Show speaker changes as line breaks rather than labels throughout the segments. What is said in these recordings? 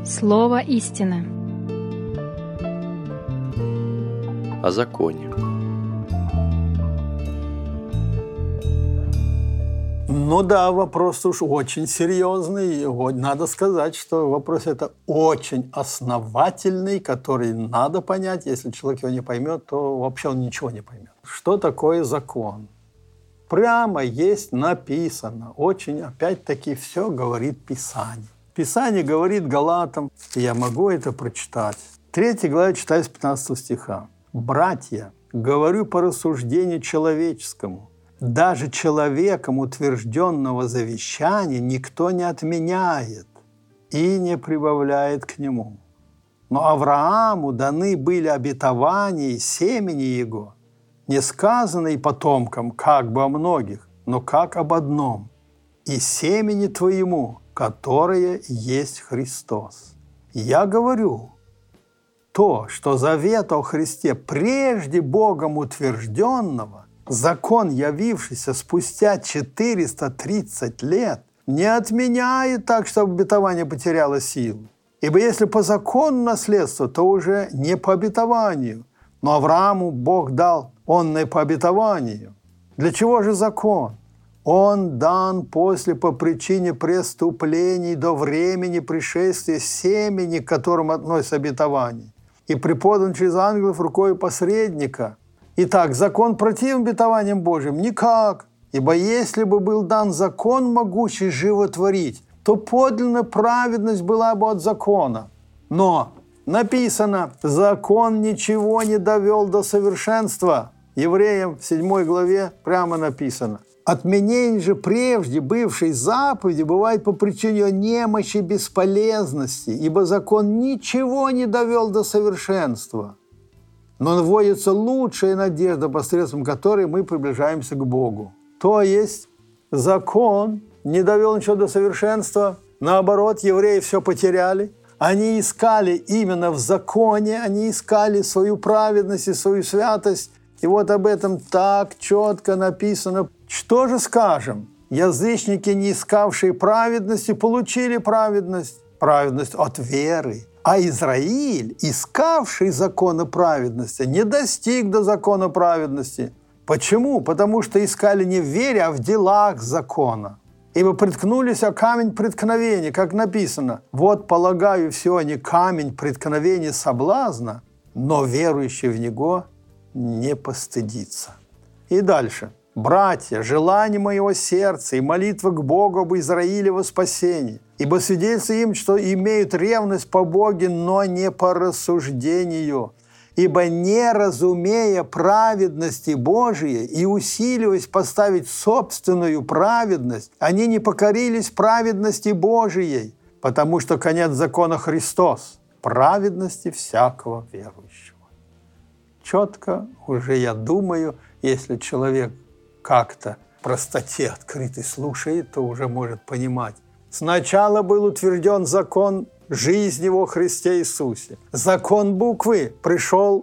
Слово истины.
О законе.
Ну да, вопрос уж очень серьезный. Надо сказать, что вопрос это очень основательный, который надо понять. Если человек его не поймет, то вообще он ничего не поймет. Что такое закон? Прямо есть написано. Очень, опять-таки, все говорит Писание. Писание говорит Галатам, и я могу это прочитать. 3 глава, читаю с 15 стиха. «Братья, говорю по рассуждению человеческому, даже человеком утвержденного завещания никто не отменяет и не прибавляет к нему. Но Аврааму даны были обетования и семени его, не сказано и потомкам, как бы о многих, но как об одном, и семени твоему, которое есть Христос. Я говорю, то, что завет о Христе прежде Богом утвержденного, закон, явившийся спустя 430 лет, не отменяет так, чтобы обетование потеряло силу. Ибо если по закону наследство, то уже не по обетованию, но Аврааму Бог дал онное по обетованию. Для чего же закон? Он дан после по причине преступлений до времени пришествия семени, к которым относится обетование, и преподан через ангелов рукой посредника. Итак, закон противен обетованиям Божьим? Никак. Ибо если бы был дан закон, могущий животворить, то подлинная праведность была бы от закона. Но написано, закон ничего не довел до совершенства. Евреям в 7 главе прямо написано. Отменение же прежде бывшей заповеди бывает по причине ее немощи и бесполезности, ибо закон ничего не довел до совершенства. Но наводится лучшая надежда, посредством которой мы приближаемся к Богу. То есть закон не довел ничего до совершенства, наоборот, евреи все потеряли. Они искали именно в законе, они искали свою праведность и свою святость. И вот об этом так четко написано. Что же скажем? Язычники, не искавшие праведности, получили праведность. Праведность от веры. А Израиль, искавший закона праведности, не достиг до закона праведности. Почему? Потому что искали не в вере, а в делах закона. Ибо приткнулись о камень преткновения, как написано. Вот, полагаю, все не камень преткновения соблазна, но верующий в него не постыдится. И дальше. «Братья, желание моего сердца и молитва к Богу об Израиле во спасении, ибо свидетельство им, что имеют ревность по Боге, но не по рассуждению, ибо не разумея праведности Божией и усиливаясь поставить собственную праведность, они не покорились праведности Божией, потому что конец закона Христос, праведности всякого верующего». Четко уже я думаю, если человек как-то в простоте открытой слушает, то уже может понимать. Сначала был утвержден закон жизни во Христе Иисусе. Закон буквы пришел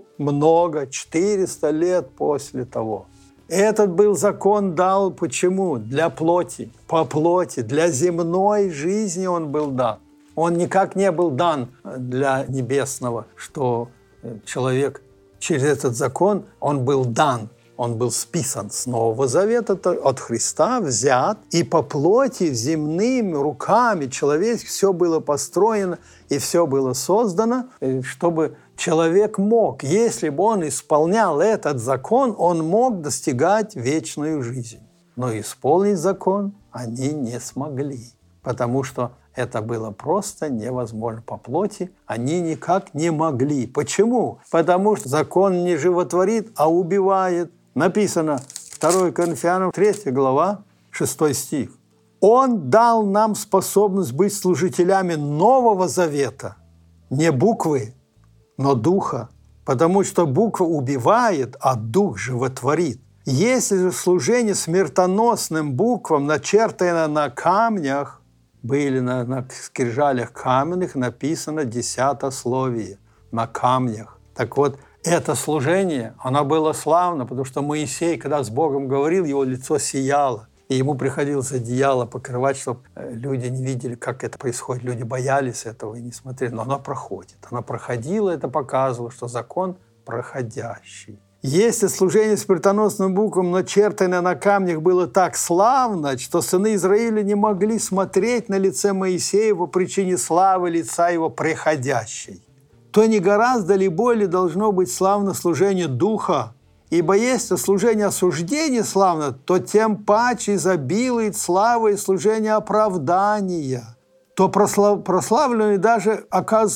400 лет после того. Этот был закон дал почему? Для плоти, по плоти, для земной жизни он был дан. Он никак не был дан для небесного, что человек через этот закон, он был дан. Он был списан с Нового Завета, от Христа взят, и по плоти, земными руками человеческими все было построено и все было создано, чтобы человек мог, если бы он исполнял этот закон, он мог достигать вечную жизнь. Но исполнить закон они не смогли, потому что это было просто невозможно по плоти. Они никак не могли. Почему? Потому что закон не животворит, а убивает. Написано 2 Коринфянам 3 глава 6 стих. «Он дал нам способность быть служителями Нового Завета, не буквы, но духа, потому что буква убивает, а дух животворит. Если же служение смертоносным буквам, начертано на камнях, были на скрижалях каменных написано десятословие на камнях. Так вот, это служение, оно было славно, потому что Моисей, когда с Богом говорил, его лицо сияло. И ему приходилось одеяло покрывать, чтобы люди не видели, как это происходит. Люди боялись этого и не смотрели. Но оно проходит. Оно проходило, это показывало, что закон проходящий. Если служение смертоносным буквам, начертанное на камнях, было так славно, что сыны Израиля не могли смотреть на лице Моисея по причине славы лица его приходящей, то не гораздо ли более должно быть славно служение Духа? Ибо если служение осуждения славно, то тем паче изобилует слава и служение оправдания, то прославленный даже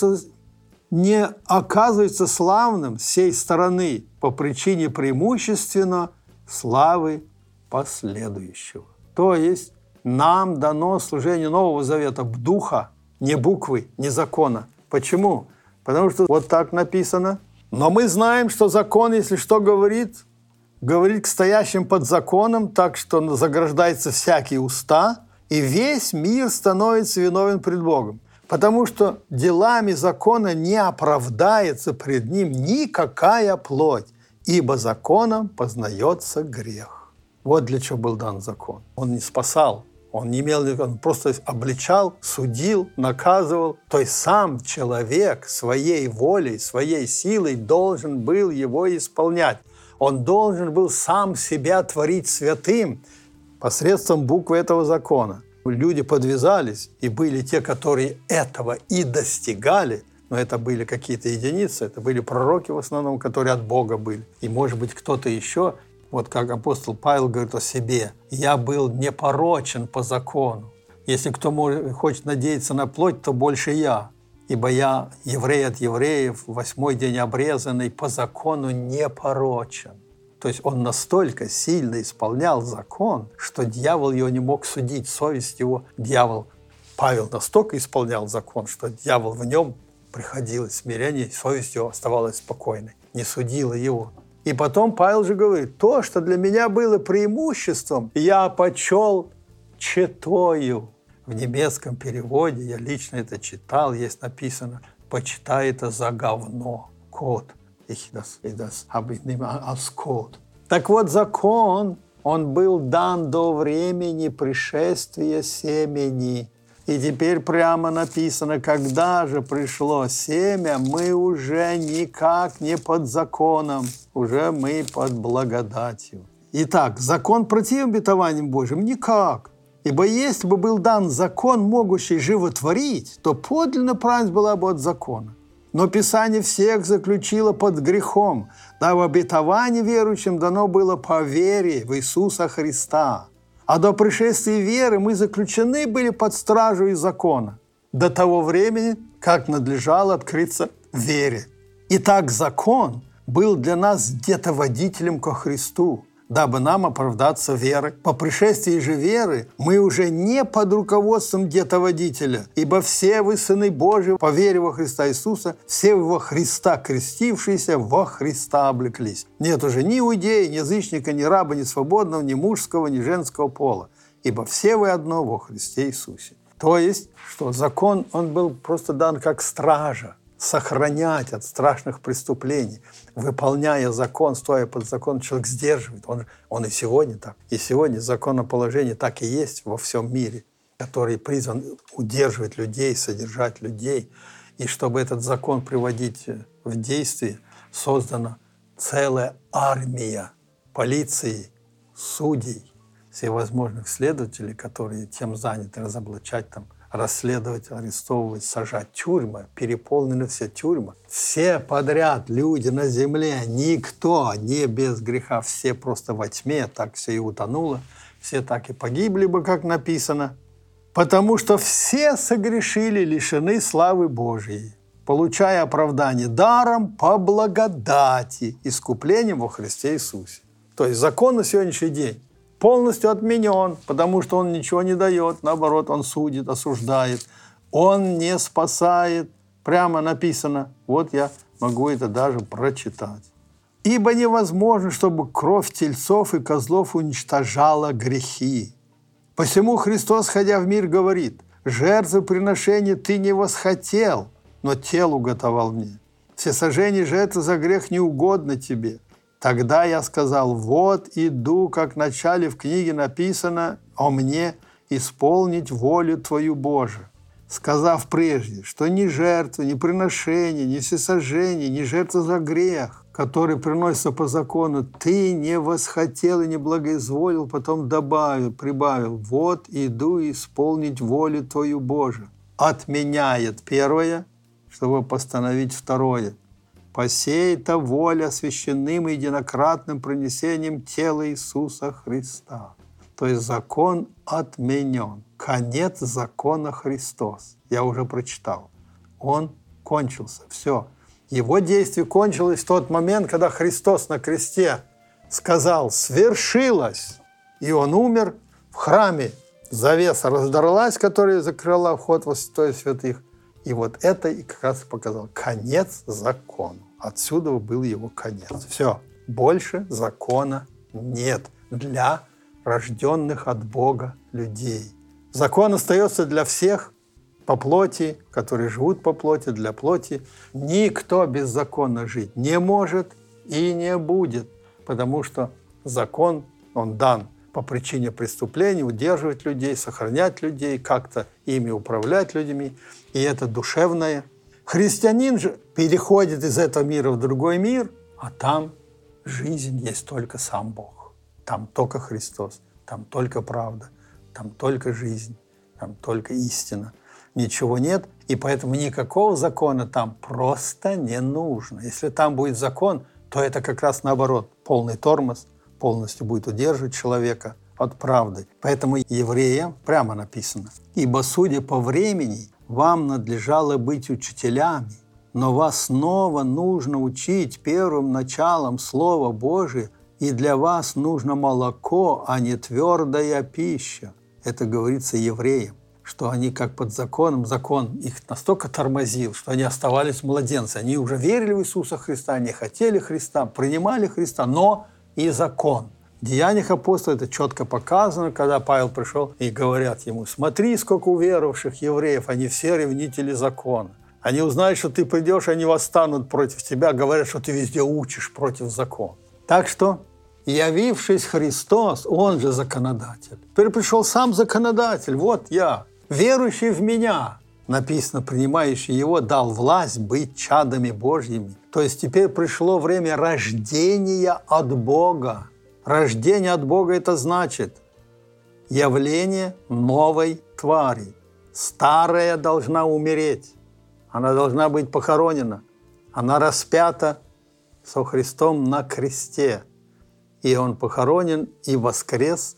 не оказывается славным с сей стороны по причине преимущественно славы последующего. То есть нам дано служение Нового Завета Духа, не буквы, не закона. Почему? Потому что вот так написано. Но мы знаем, что закон, если что говорит к стоящим под законом, так что заграждаются всякие уста, и весь мир становится виновен пред Богом. Потому что делами закона не оправдается пред ним никакая плоть, ибо законом познается грех. Вот для чего был дан закон. Он не спасал, он не имел, он просто обличал, судил, наказывал. То есть сам человек своей волей, своей силой должен был его исполнять. Он должен был сам себя творить святым посредством буквы этого закона. Люди подвязались, и были те, которые этого и достигали, но это были какие-то единицы, это были пророки в основном, которые от Бога были. И, может быть, кто-то еще, вот как апостол Павел говорит о себе, «Я был непорочен по закону». Если кто хочет надеяться на плоть, то больше я, ибо я еврей от евреев, 8-й день обрезанный, по закону непорочен. То есть он настолько сильно исполнял закон, что дьявол его не мог судить, совесть его, Павел настолько исполнял закон, что дьявол в нем приходилось смирение, совесть его оставалась спокойной, не судила его. И потом Павел же говорит, то, что для меня было преимуществом, я почел четою. В немецком переводе, я лично это читал, есть написано, почитай это за говно, кот. Так вот, закон, он был дан до времени пришествия семени. И теперь прямо написано, когда же пришло семя, мы уже никак не под законом, уже мы под благодатью. Итак, закон противен обетованиям Божьим? Никак. Ибо если бы был дан закон, могущий животворить, то подлинно праведность была бы от закона. Но Писание всех заключило под грехом, да в обетовании верующим дано было по вере в Иисуса Христа. А до пришествия веры мы заключены были под стражу из закона, до того времени, как надлежало открыться вере. Итак, закон был для нас детоводителем ко Христу, дабы нам оправдаться верой. По пришествии же веры мы уже не под руководством детоводителя, ибо все вы сыны Божьи по вере во Христа Иисуса, все вы во Христа крестившиеся, во Христа облеклись. Нет уже ни иудея, ни язычника, ни раба, ни свободного, ни мужского, ни женского пола, ибо все вы одно во Христе Иисусе. То есть, что закон, он был просто дан как стража, сохранять от страшных преступлений. Выполняя закон, стоя под закон, человек сдерживает. Он и сегодня так. И сегодня законоположение так и есть во всем мире, который призван удерживать людей, содержать людей. И чтобы этот закон приводить в действие, создана целая армия полиции, судей, всевозможных следователей, которые тем заняты разоблачать там, расследовать, арестовывать, сажать. Тюрьмы, переполнены все тюрьмы. Все подряд люди на земле, никто не без греха, все просто во тьме, так все и утонуло, все так и погибли бы, как написано, потому что все согрешили, лишены славы Божией, получая оправдание даром по благодати, искуплением во Христе Иисусе. То есть закон на сегодняшний день полностью отменен, потому что он ничего не дает, наоборот, он судит, осуждает, он не спасает. Прямо написано, вот я могу это даже прочитать. «Ибо невозможно, чтобы кровь тельцов и козлов уничтожала грехи. Посему Христос, ходя в мир, говорит, жертвоприношение ты не восхотел, но телу готовал мне. Всесожжение жертвы за грех не угодно тебе. Тогда я сказал: вот иду, как в начале в книге написано о мне, исполнить волю Твою, Боже, сказав прежде, что ни жертвы, ни приношения, ни всесожжения, ни жертвы за грех, который приносится по закону, Ты не восхотел и не благоизволил, потом прибавил: вот иду исполнить волю Твою, Боже. Отменяет первое, чтобы постановить второе. Посеята воля священным и единократным принесением тела Иисуса Христа. То есть закон отменен. Конец закона Христос. Я уже прочитал. Он кончился. Все. Его действие кончилось в тот момент, когда Христос на кресте сказал: «Свершилось!» И Он умер в храме. Завеса раздарлась, которая закрыла вход во святое святых. И вот это и как раз показал конец закону. Отсюда был его конец. Все. Больше закона нет для рожденных от Бога людей. Закон остается для всех по плоти, которые живут по плоти, для плоти. Никто беззаконно жить не может и не будет, потому что закон, он дан по причине преступлений, удерживать людей, сохранять людей, как-то ими управлять людьми. И это душевное. Христианин же переходит из этого мира в другой мир, а там жизнь есть только сам Бог. Там только Христос, там только правда, там только жизнь, там только истина. Ничего нет, и поэтому никакого закона там просто не нужно. Если там будет закон, то это как раз наоборот, полный тормоз, полностью будет удерживать человека от правды. Поэтому евреям прямо написано: «Ибо, судя по времени, вам надлежало быть учителями, но вас снова нужно учить первым началом Слова Божия, и для вас нужно молоко, а не твердая пища». Это говорится евреям, что они как под законом, закон их настолько тормозил, что они оставались младенцы. Они уже верили в Иисуса Христа, они хотели Христа, принимали Христа, но и закон. В Деяниях апостолов это четко показано, когда Павел пришел и говорят ему: смотри, сколько уверовавших евреев, они все ревнители закона. Они узнают, что ты придешь, они восстанут против тебя, говорят, что ты везде учишь против закона. Так что, явившись Христос, Он же законодатель. Теперь пришел сам законодатель, вот я, верующий в Меня, написано, принимающий Его, дал власть быть чадами Божьими. То есть теперь пришло время рождения от Бога. Рождение от Бога – это значит явление новой твари. Старая должна умереть, она должна быть похоронена. Она распята со Христом на кресте. И Он похоронен и воскрес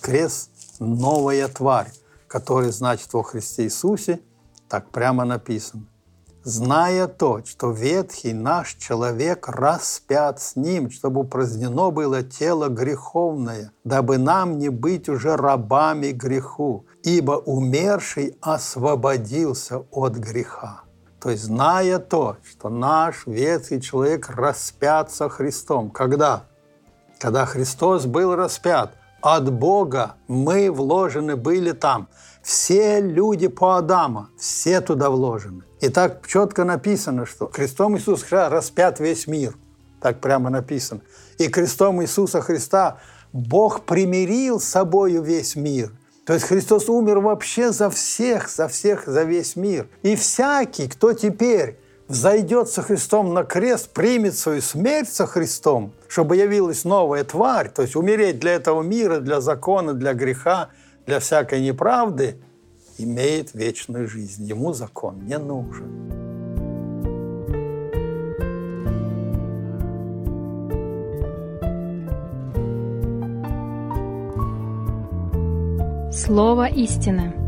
новая тварь, которая, значит, во Христе Иисусе, так прямо написано: «Зная то, что ветхий наш человек распят с ним, чтобы упразднено было тело греховное, дабы нам не быть уже рабами греху, ибо умерший освободился от греха». То есть, зная то, что наш ветхий человек распят со Христом. Когда? Когда Христос был распят. От Бога мы вложены были там. Все люди по Адаму, все туда вложены. И так четко написано, что крестом Иисуса Христа распят весь мир. Так прямо написано. И крестом Иисуса Христа Бог примирил с собою весь мир. То есть Христос умер вообще за всех, за весь мир. И всякий, кто теперь взойдет со Христом на крест, примет свою смерть со Христом, чтобы явилась новая тварь, то есть умереть для этого мира, для закона, для греха, для всякой неправды, имеет вечную жизнь. Ему закон не нужен.
Слово истины.